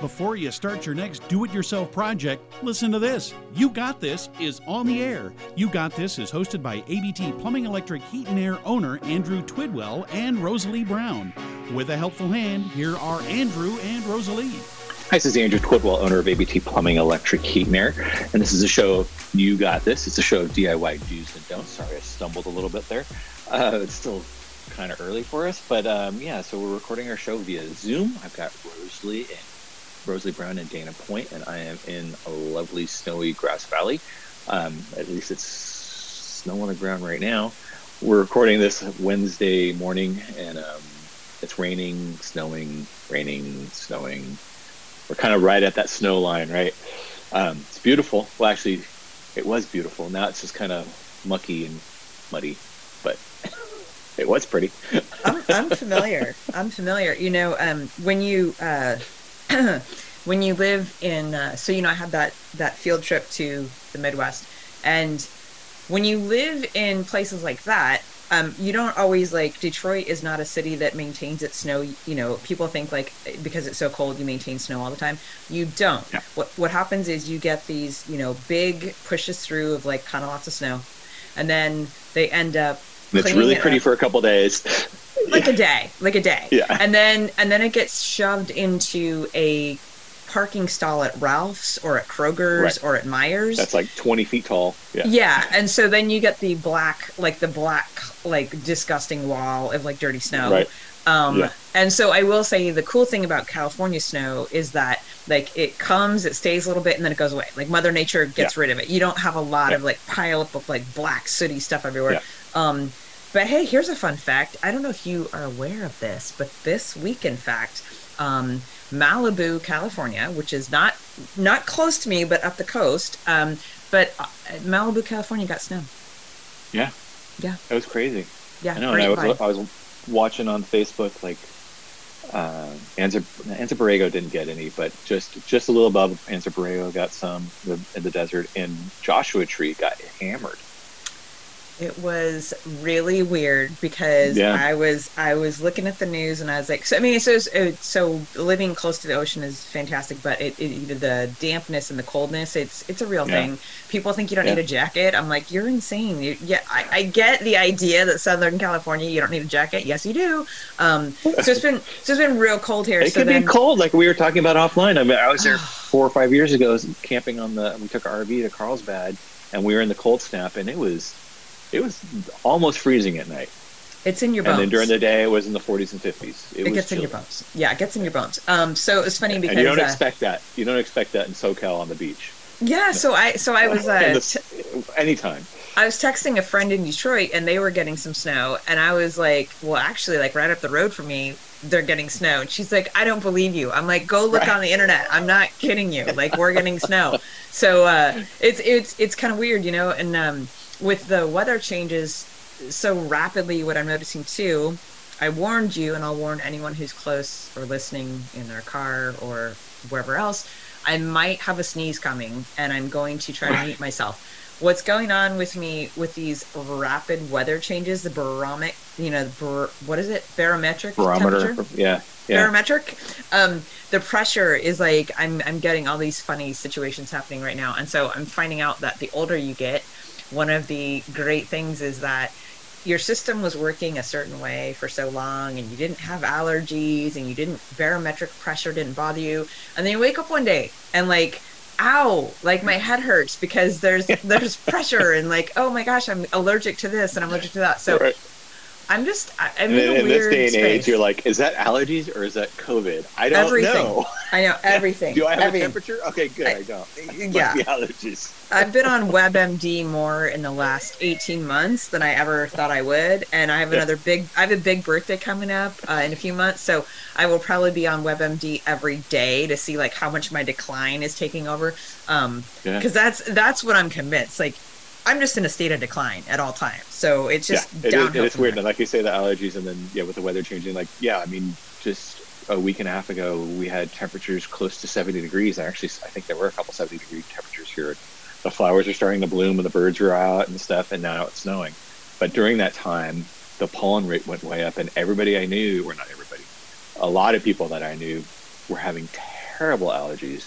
Before you start your next do-it-yourself project, listen to this. You Got This is on the air. You Got This is hosted by ABT Plumbing Electric Heat and Air owner Andrew Twidwell and Rosalie Brown. With a helpful hand, here are Andrew and Rosalie. Hi, this is Andrew Twidwell, owner of ABT Plumbing Electric Heat and Air, and this is a show of You Got This. It's a show of DIY do's and don'ts. Sorry, I stumbled a little bit there. It's still kind of early for us, but so we're recording our show via Zoom. I've got Rosalie Brown and Dana Point, and I am in a lovely snowy Grass Valley. At least it's snow on the ground right now. We're recording this Wednesday morning, and it's raining, snowing. We're kind of right at that snow line, right? It's beautiful. Well, actually, it was beautiful. Now it's just kind of mucky and muddy, but it was pretty. I'm familiar. You know, when you live in, I had that field trip to the Midwest, and when you live in places like that, you don't always, like, Detroit is not a city that maintains its snow. You know, people think, like, because it's so cold, you maintain snow all the time. You don't. Yeah. What happens is you get these, big pushes through of, like, kind of lots of snow, and then they end up. It's really pretty for a couple days. Like a day. Yeah. And then it gets shoved into a parking stall at Ralph's or at Kroger's or at Myers. That's like 20 feet tall. Yeah. Yeah. And so then you get the black, disgusting wall of, like, dirty snow. Right. And so I will say the cool thing about California snow is that, like, it comes, it stays a little bit, and then it goes away. Like, Mother Nature gets rid of it. You don't have a lot of, like, pile up of, like, black sooty stuff everywhere. Yeah. But hey, here's a fun fact. I don't know if you are aware of this, but this week, in fact, Malibu, California, which is not close to me, but up the coast, but Malibu, California got snow. Yeah. Yeah. That was crazy. Yeah. I know. And I was watching on Facebook, like, Anza Borrego didn't get any, but just a little above Anza Borrego got some in the desert, and Joshua Tree got hammered. It was really weird because I was looking at the news and I was like, so living close to the ocean is fantastic, but the dampness and the coldness, it's a real thing. People think you don't need a jacket. I'm like, you're insane. I get the idea that Southern California, you don't need a jacket. Yes, you do. So it's been real cold here. It could be cold, like we were talking about offline. I mean, I was there 4 or 5 years ago camping we took our RV to Carlsbad, and we were in the cold snap, and it was almost freezing at night. It's in your bones. And then during the day, it was in the 40s and 50s. It gets in your bones. Yeah, it gets in your bones. So it was funny because... And you don't expect that. You don't expect that in SoCal on the beach. Yeah, so I was... anytime. I was texting a friend in Detroit, and they were getting some snow, and I was like, well, actually, like, right up the road from me, they're getting snow. And she's like, I don't believe you. I'm like, go look on the internet. I'm not kidding you. Like, we're getting snow. So it's kind of weird, and... with the weather changes so rapidly, what I'm noticing too, I warned you, and I'll warn anyone who's close or listening in their car or wherever else, I might have a sneeze coming, and I'm going to try to mute myself. What's going on with me with these rapid weather changes, the barometric, what is it? Barometric barometer. Yeah. Barometric. The pressure is like, I'm getting all these funny situations happening right now. And so I'm finding out that the older you get, one of the great things is that your system was working a certain way for so long, and you didn't have allergies, and barometric pressure didn't bother you. And then you wake up one day and, like, ow, like, my head hurts because there's pressure, and, like, oh my gosh, I'm allergic to this and I'm allergic to that. So I'm in a weird this day and space. Age, you're like, is that allergies or is that COVID? I don't know. I know everything. Do I have a temperature? Okay, good. I don't. Yeah. The allergies. I've been on WebMD more in the last 18 months than I ever thought I would, and I have I have a big birthday coming up in a few months, so I will probably be on WebMD every day to see, like, how much my decline is taking over. Because that's what I'm convinced. Like, I'm just in a state of decline at all times. So it's just downhill. It's weird. Like you say, the allergies, and then, with the weather changing, like, I mean, just a week and a half ago, we had temperatures close to 70 degrees. And actually, I think there were a couple 70-degree temperatures here. The flowers are starting to bloom, and the birds are out and stuff, and now it's snowing. But during that time, the pollen rate went way up, and everybody I knew, or not everybody, a lot of people that I knew were having terrible allergies.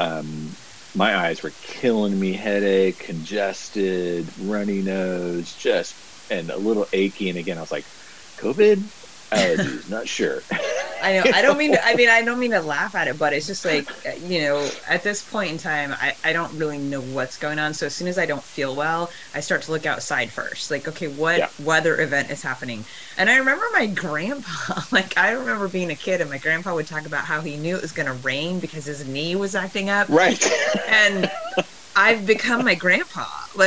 My eyes were killing me, headache, congested, runny nose, and a little achy. And again, I was like, COVID, allergies, not sure. I know. I don't mean to laugh at it, but it's just like, at this point in time, I don't really know what's going on. So as soon as I don't feel well, I start to look outside first. Like, okay, what weather event is happening? And I remember my grandpa, I remember being a kid and my grandpa would talk about how he knew it was going to rain because his knee was acting up. Right. And I've become my grandpa.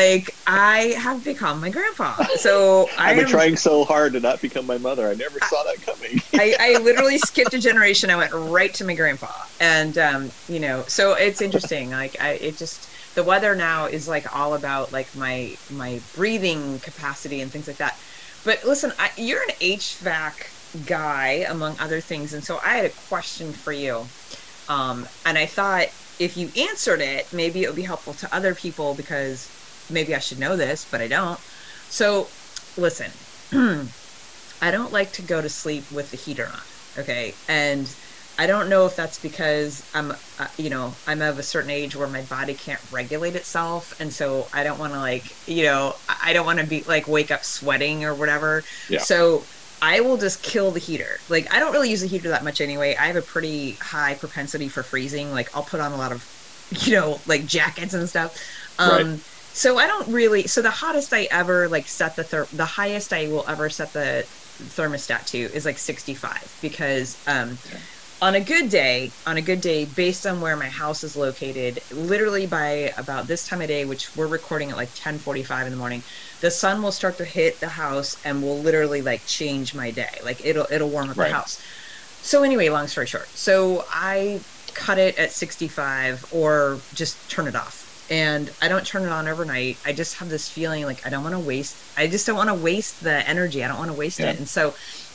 I have become my grandpa. So I've been trying so hard to not become my mother. I never saw that coming. I literally skipped a generation. I went right to my grandpa. And, so it's interesting. The weather now is all about my breathing capacity and things like that. But listen, you're an HVAC guy, among other things. And so I had a question for you. And I thought, if you answered it, maybe it would be helpful to other people because maybe I should know this, but I don't. So listen, I don't like to go to sleep with the heater on. Okay. And I don't know if that's because I'm of a certain age where my body can't regulate itself. And so I don't want to I don't want to be wake up sweating or whatever. Yeah. So I will just kill the heater. I don't really use the heater that much anyway. I have a pretty high propensity for freezing. I'll put on a lot of, jackets and stuff. Right. So I don't really, so the hottest I ever set the highest I will ever set the thermostat to is 65 because, on a good day, based on where my house is located, literally by about this time of day, which we're recording at 10:45 in the morning, the sun will start to hit the house and will literally change my day. It'll warm up the house. So anyway, long story short, so I cut it at 65 or just turn it off. And I don't turn it on overnight. I just have this feeling I don't want to waste the energy. I don't want to waste it. And so,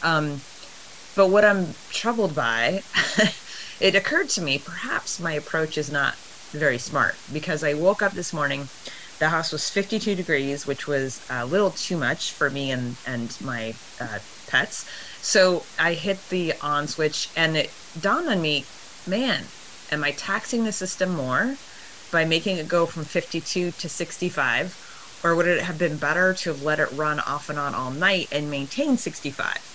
but what I'm troubled by, it occurred to me, perhaps my approach is not very smart because I woke up this morning, the house was 52 degrees, which was a little too much for me and my pets. So I hit the on switch and it dawned on me, man, am I taxing the system more by making it go from 52 to 65? Or would it have been better to have let it run off and on all night and maintain 65?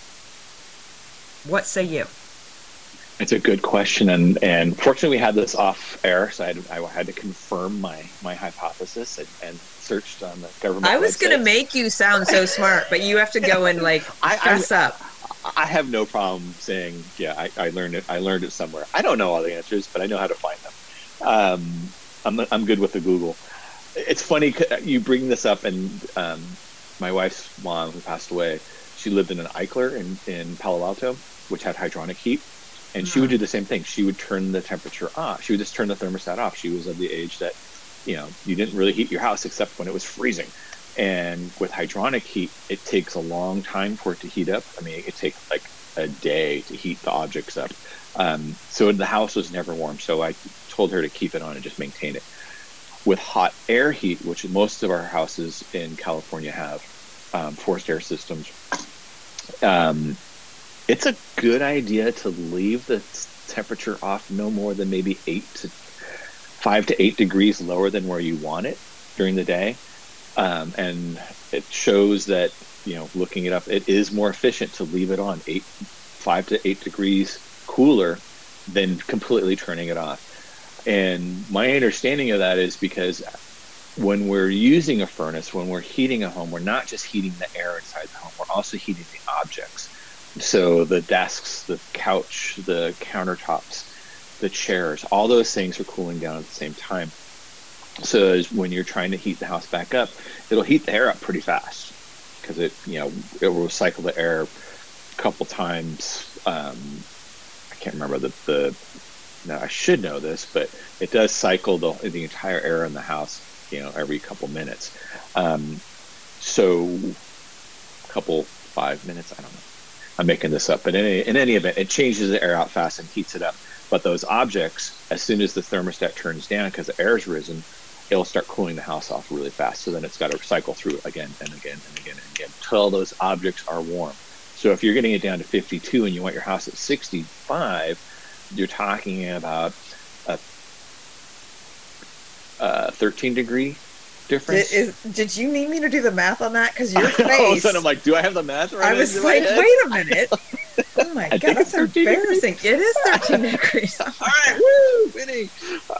What say you? It's a good question, and fortunately we had this off air, so I had to confirm my hypothesis and searched on the government. I was going to make you sound so smart, but you have to go and fess up. I have no problem saying, I learned it somewhere. I don't know all the answers, but I know how to find them. I'm good with the Google. It's funny you bring this up, and my wife's mom, who passed away, she lived in an Eichler in Palo Alto, which had hydronic heat. And she would do the same thing. She would turn the temperature off. She would just turn the thermostat off. She was of the age that, you didn't really heat your house except when it was freezing. And with hydronic heat, it takes a long time for it to heat up. I mean, it takes a day to heat the objects up. So the house was never warm. So I told her to keep it on and just maintain it. With hot air heat, which most of our houses in California have, forced air systems, it's a good idea to leave the temperature off no more than maybe 5 to 8 degrees lower than where you want it during the day. And it shows that, looking it up, it is more efficient to leave it on 5 to 8 degrees cooler than completely turning it off. And my understanding of that is because when we're using a furnace, when we're heating a home, we're not just heating the air inside the home, we're also heating the objects. So the desks, the couch, the countertops, the chairs, all those things are cooling down at the same time. So when you're trying to heat the house back up, it'll heat the air up pretty fast because it will cycle the air a couple times. I can't remember now I should know this, but it does cycle the entire air in the house, every couple minutes. So a couple 5 minutes, I don't know. I'm making this up, but in any event, it changes the air out fast and heats it up. But those objects, as soon as the thermostat turns down because the air's risen, it'll start cooling the house off really fast. So then it's got to cycle through again and again and again and again until those objects are warm. So if you're getting it down to 52 and you want your house at 65, you're talking about a 13-degree difference. Did you need me to do the math on that? Because your face. All of a sudden, I'm like, do I have the math right? I was like, wait a minute. Oh my God, that's embarrassing. It is 13 degrees. All right, woo, winning.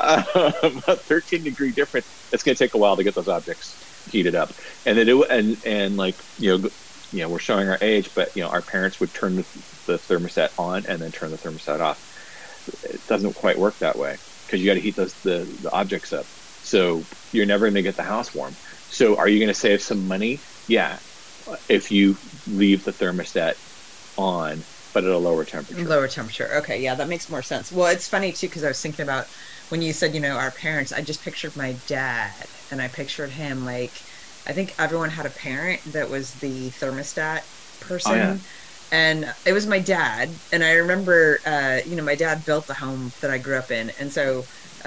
A 13-degree difference. It's going to take a while to get those objects heated up, and then like we're showing our age, but our parents would turn the thermostat on and then turn the thermostat off. It doesn't quite work that way because you got to heat the objects up. So you're never going to get the house warm. So are you going to save some money? Yeah, if you leave the thermostat on, but at a lower temperature. Lower temperature. Okay, yeah, that makes more sense. Well, it's funny too because I was thinking about when you said our parents. I just pictured my dad, and I pictured him like I think everyone had a parent that was the thermostat person. Oh, yeah. And it was my dad, and I remember, my dad built the home that I grew up in, and so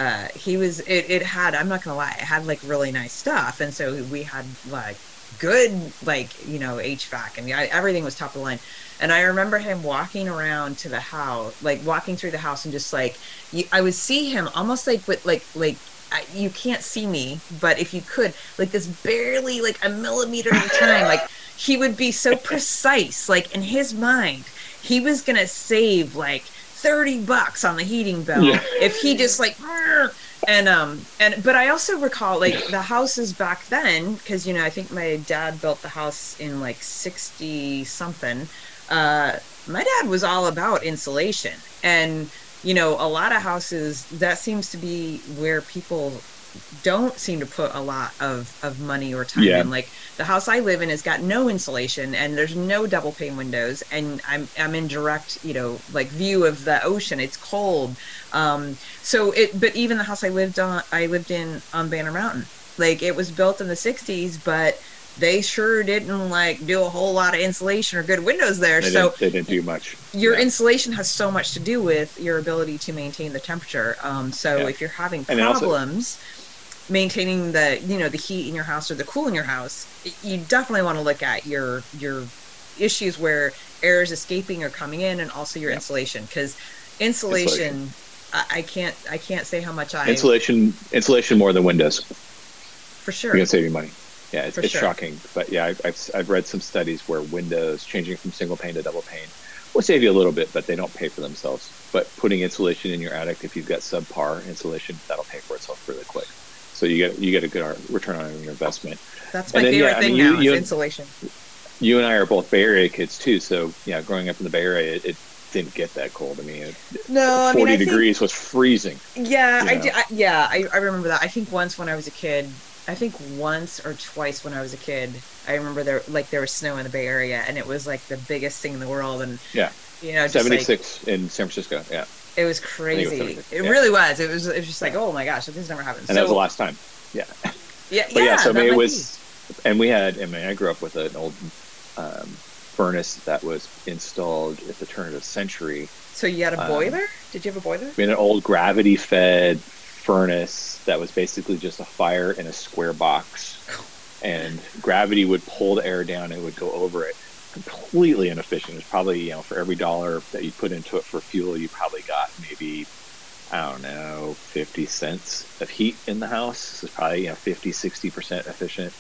it had, I'm not gonna lie, it had like really nice stuff, and so we had like good HVAC, and everything was top of the line. And I remember him walking around to the house, like walking through the house, and just like I would see him almost like with like you can't see me, but if you could, like this barely like a millimeter at a time, like. He would be so precise, like in his mind, he was gonna save like $30 on the heating bill if he just like, but I also recall like the houses back then, because I think my dad built the house in like 60 something. My dad was all about insulation, and a lot of houses that seems to be where people don't seem to put a lot of money or time in. Like the house I live in has got no insulation, and there's no double pane windows, and I'm in direct view of the ocean. It's cold, but even the house I lived in on Banner Mountain, like it was built in the 60s, but they sure didn't like do a whole lot of insulation or good windows there. They didn't do much. Your insulation has so much to do with your ability to maintain the temperature. If you're having problems maintaining the the heat in your house or the cool in your house, you definitely want to look at your issues where air is escaping or coming in, and also your insulation, because insulation. I can't say how much insulation more than windows for sure. You're gonna save you money. Yeah, it's shocking, but yeah, I've read some studies where windows changing from single pane to double pane will save you a little bit, but they don't pay for themselves. But putting insulation in your attic, if you've got subpar insulation, that'll pay for itself really quick. So you get a good return on your investment. That's my favorite thing now is insulation. You and I are both Bay Area kids too, so growing up in the Bay Area, it didn't get that cold. I mean, 40 degrees was freezing. Yeah, I remember that. I think once when I was a kid. I think once or twice when I was a kid, I remember there was snow in the Bay Area, and it was like the biggest thing in the world. And 76 in San Francisco. Yeah, it was crazy. It really was. It was just like, oh my gosh, this never happened. And that was the last time. Yeah. Yeah. So it was, and we had. I mean, I grew up with an old furnace that was installed at the turn of the century. So you had a boiler? Did you have a boiler? We had an old gravity-fed furnace that was basically just a fire in a square box, and gravity would pull the air down and it would go over it. Completely inefficient. It was probably, for every dollar that you put into it for fuel, you probably got maybe, I don't know, 50 cents of heat in the house. It was probably 50-60% efficient.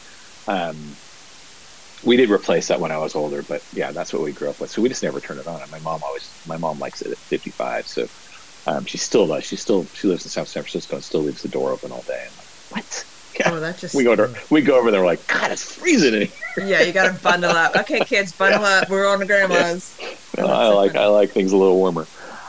We did replace that when I was older, but that's what we grew up with. So we just never turned it on. And my mom likes it at 55, so she still does. She lives in South San Francisco and still leaves the door open all day. I'm like, what? Yeah. Oh, that just we go over there. We're like, God, it's freezing in here. Yeah, you got to bundle up. Okay, kids, bundle up. We're on to grandma's. Yeah. I like things a little warmer.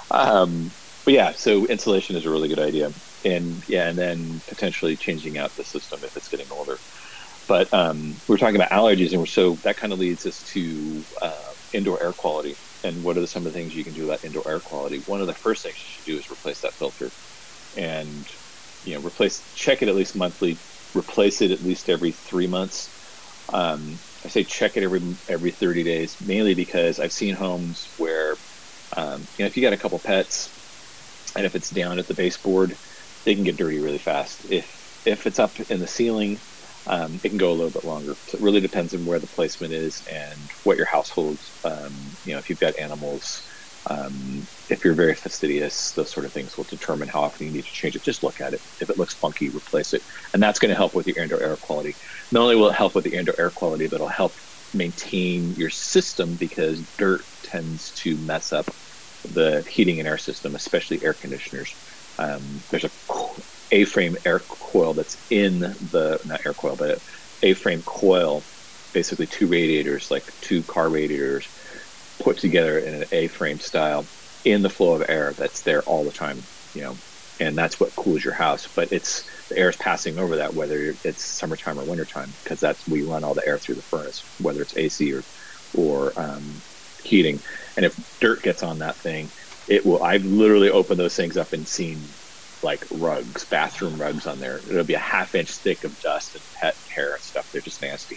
So insulation is a really good idea, and then potentially changing out the system if it's getting older. But we're talking about allergies, and so that kind of leads us to indoor air quality. And what are some of the things you can do about indoor air quality? One of the first things you should do is replace that filter, and check it at least monthly. Replace it at least every 3 months. I say check it every 30 days, mainly because I've seen homes where if you got a couple pets, and if it's down at the baseboard, they can get dirty really fast. If it's up in the ceiling, it can go a little bit longer. So it really depends on where the placement is and what your household, if you've got animals, If you're very fastidious, those sort of things will determine how often you need to change it. Just look at it. If it looks funky, replace it. And that's going to help with your indoor air quality. Not only will it help with the indoor air quality, but it'll help maintain your system, because dirt tends to mess up the heating and air system, especially air conditioners. There's a A-frame air coil that's in the, not air coil, but A-frame coil, basically two radiators, like two car radiators, put together in an A-frame style in the flow of air that's there all the time, and that's what cools your house. But the air is passing over that, whether it's summertime or wintertime, because we run all the air through the furnace, whether it's AC or heating. And if dirt gets on that thing, it will. I've literally opened those things up and seen like rugs, bathroom rugs on there. It'll be a half-inch thick of dust and pet hair and stuff. They're just nasty.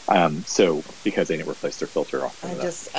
So because they didn't replace their filter off. I'm just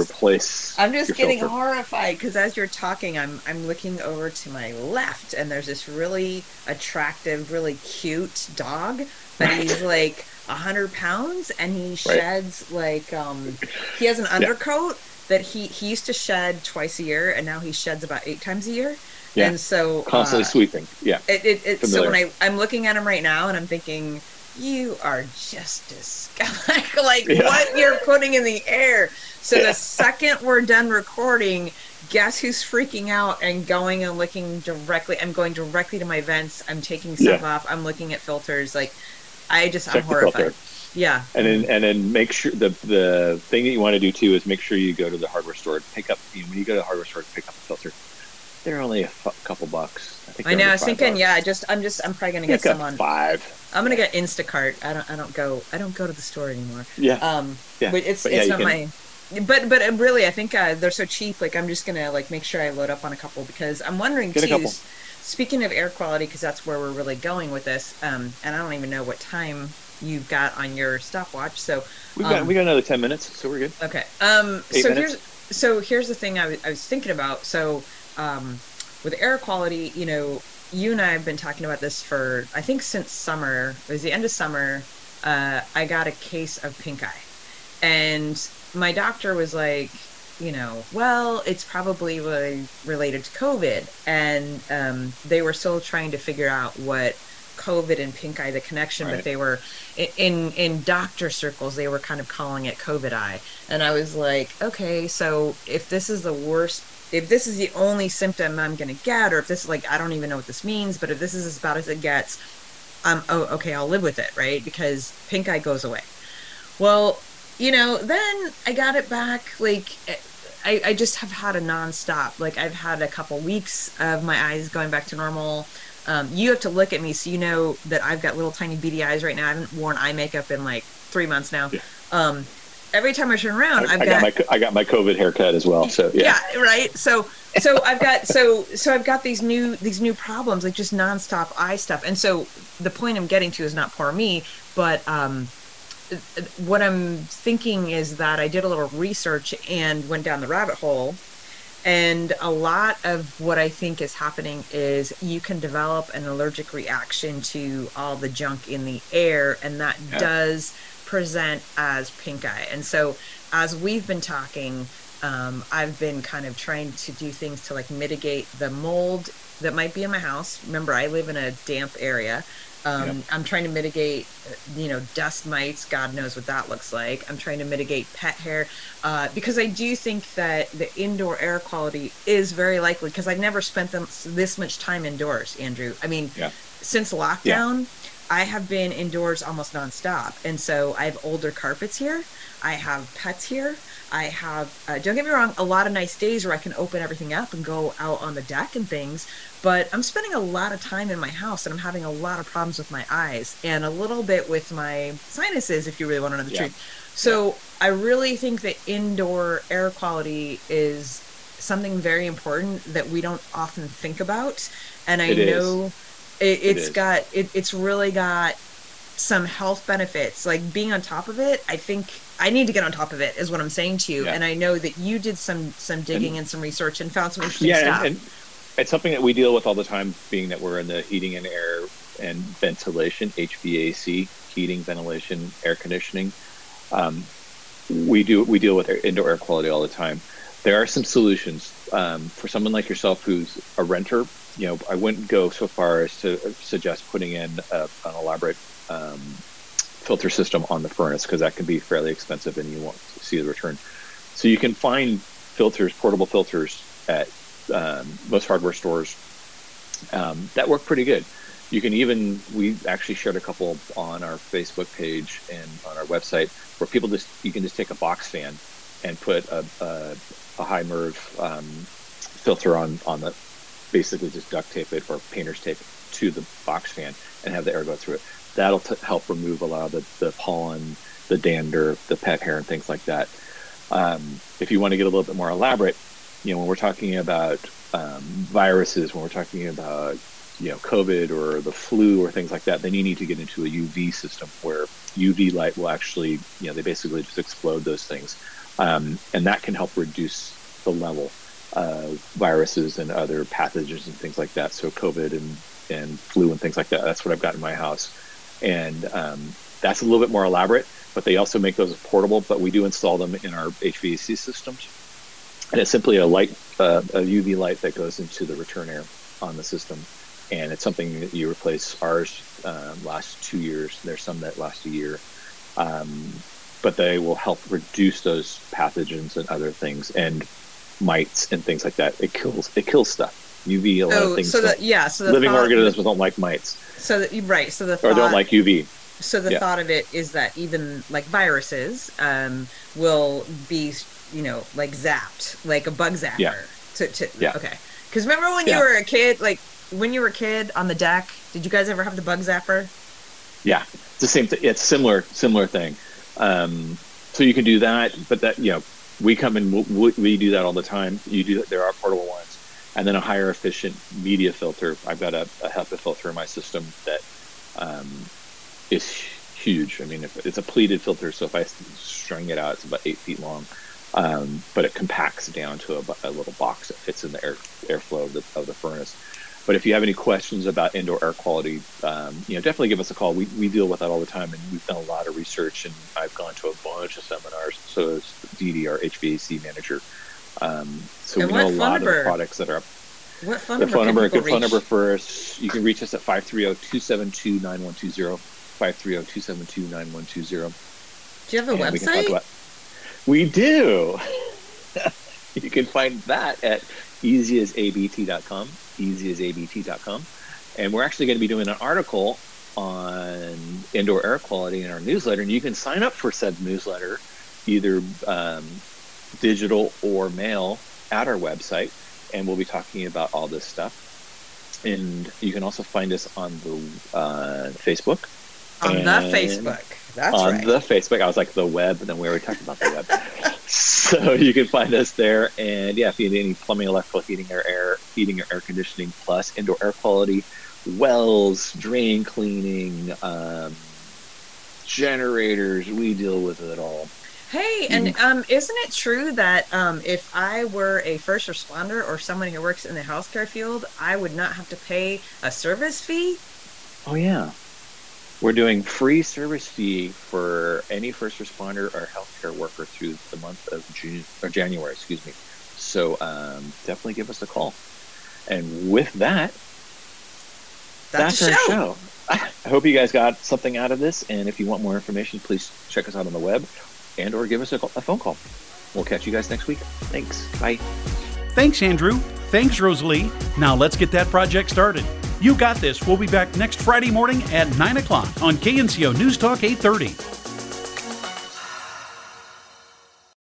getting horrified, because as you're talking, I'm looking over to my left, and there's this really attractive, really cute dog, but he's like 100 pounds, and he sheds like he has an undercoat that he used to shed twice a year, and now he sheds about 8 times a year. Yeah. And so constantly sweeping. Yeah. So when I'm looking at him right now, and I'm thinking, you are just disgusting. What you're putting in the air. So the second we're done recording, guess who's freaking out and going and looking directly? I'm going directly to my vents. I'm taking stuff off. I'm looking at filters. I'm horrified. Yeah. And then make sure the thing that you want to do too is make sure you go to the hardware store and pick up. When you go to the hardware store to pick up a filter, they're only a couple bucks. I know. I was thinking, I'm probably gonna get some on $5. I'm gonna get Instacart. I don't go to the store anymore. Yeah. But it's not my. But really, I think they're so cheap. Like, I'm just gonna make sure I load up on a couple, because I'm wondering too. Speaking of air quality, because that's where we're really going with this. And I don't even know what time you've got on your stopwatch. So we got another 10 minutes, so we're good. Okay. 8 minutes. Here's the thing I was thinking about. So. With air quality, you and I have been talking about this for, I think, since summer. It was the end of summer. I got a case of pink eye, and my doctor was like, well, it's probably related to COVID, and they were still trying to figure out what COVID and pink eye, the connection, but they were in doctor circles, they were kind of calling it COVID eye, and I was like, okay, so if this is the worst. If this is the only symptom I'm going to get, or if this is I don't even know what this means, but if this is as bad as it gets, okay, I'll live with it, right? Because pink eye goes away. Well, then I got it back. I just have had a nonstop. I've had a couple weeks of my eyes going back to normal. You have to look at me so you know that I've got little tiny beady eyes right now. I haven't worn eye makeup in 3 months now. Yeah. Every time I turn around, I got my COVID haircut as well. So yeah, right. So I've got these new problems, just nonstop eye stuff. And so the point I'm getting to is not poor me, but what I'm thinking is that I did a little research and went down the rabbit hole. And a lot of what I think is happening is you can develop an allergic reaction to all the junk in the air, and that does present as pink eye. And so as we've been talking, I've been kind of trying to do things to mitigate the mold that might be in my house. Remember, I live in a damp area. I'm trying to mitigate, dust mites. God knows what that looks like. I'm trying to mitigate pet hair, because I do think that the indoor air quality is very likely, because I've never spent this much time indoors, Andrew. I mean, since lockdown, I have been indoors almost nonstop. And so I have older carpets here. I have pets here. I have, don't get me wrong, a lot of nice days where I can open everything up and go out on the deck and things. But I'm spending a lot of time in my house, and I'm having a lot of problems with my eyes and a little bit with my sinuses, if you really want to know the truth. So I really think that indoor air quality is something very important that we don't often think about. And I know it's really got some health benefits. Being on top of it, I think I need to get on top of it, is what I'm saying to you. And I know that you did some digging and some research and found some interesting stuff. And it's something that we deal with all the time, being that we're in the heating and air and ventilation, HVAC, heating, ventilation, air conditioning. We deal with indoor air quality all the time. there are some solutions for someone like yourself who's a renter. You know, I wouldn't go so far as to suggest putting in an elaborate filter system on the furnace, because that can be fairly expensive and you won't see the return. So you can find filters, portable filters, at most hardware stores that work pretty good. You can even, we actually shared a couple on our Facebook page and on our website, where people you can just take a box fan and put a high MERV filter on the, basically just duct tape it or painter's tape to the box fan and have the air go through it. That'll help remove a lot of the pollen, the dander, the pet hair, and things like that. If you want to get a little bit more elaborate, you know, when we're talking about viruses, when we're talking about, you know, COVID or the flu or things like that, then you need to get into a UV system where UV light will actually, you know, they basically just explode those things. And that can help reduce the level of viruses and other pathogens and things like that. So COVID and flu and things like that, that's what I've got in my house. And that's a little bit more elaborate, but they also make those portable, but we do install them in our HVAC systems. And it's simply a light, a UV light that goes into the return air on the system. And it's something that you replace. Ours lasts 2 years. There's some that last a year. But they will help reduce those pathogens and other things, and mites and things like that. It kills stuff. UV, a lot of things. So living organisms don't like mites. So that right. So the or don't like UV. So the thought of it is that even like viruses will be, you know, like zapped, like a bug zapper. Yeah. Okay. Because remember when you were a kid, like when you were a kid on the deck, did you guys ever have the bug zapper? Yeah, it's the same thing. It's similar thing. So you can do that, but that, you know, we come in, we do that all the time. There are portable ones, and then a higher efficient media filter. I've got a HEPA filter in my system that is huge. I mean, if it's a pleated filter, so if I string it out, it's about 8 feet long, but it compacts down to a little box that fits in the airflow of the furnace. But if you have any questions about indoor air quality, you know, definitely give us a call. We deal with that all the time, and we've done a lot of research, and I've gone to a bunch of seminars. So is Dee Dee, our HVAC manager. So we know a lot of the products that are up. What phone number? A good phone number for us. You can reach us at 530-272-9120. 530-272-9120. Do you have a website? We do. You can find that at easyasabt.com. easyasabt.com. And we're actually going to be doing an article on indoor air quality in our newsletter, and you can sign up for said newsletter, either digital or mail, at our website, and we'll be talking about all this stuff. And you can also find us on the Facebook. On the Facebook. That's on right. On the Facebook. I was like, the web, and then we already talked about the web. So you can find us there. And yeah, if you need any plumbing, electrical, heating or air conditioning, plus indoor air quality, wells, drain cleaning, generators, we deal with it all. Hey, and isn't it true that if I were a first responder or someone who works in the healthcare field, I would not have to pay a service fee? Oh, yeah. We're doing free service fee for any first responder or healthcare worker through the month of January, excuse me. So definitely give us a call. And with that, that's our show. I hope you guys got something out of this. And if you want more information, please check us out on the web and or give us a phone call. We'll catch you guys next week. Thanks. Bye. Thanks, Andrew. Thanks, Rosalie. Now let's get that project started. You got this. We'll be back next Friday morning at 9 o'clock on KNCO News Talk 830.